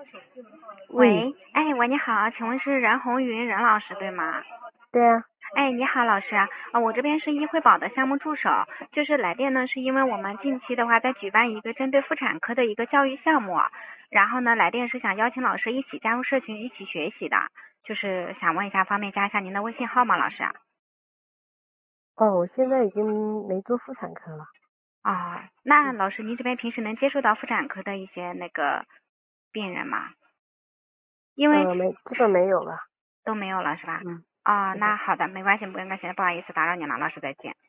喂， 喂，哎，喂，你好，请问是任红云任老师对吗？ 对啊。 哎，你好，老师啊，我这边是医惠宝的项目助手，就是来电呢，是因为我们近期的话在举办一个针对妇产科的一个教育项目，然后呢，来电是想邀请老师一起加入社群一起学习的，就是想问一下，方便加一下您的微信号吗，老师？ 哦，我现在已经没做妇产科了。 那老师您这边平时能接触到妇产科的一些病人吗？因为基本没有了。 都没有了是吧？ 嗯，是的。 那好的，没关系，不用关系，不好意思打扰你了，老师再见。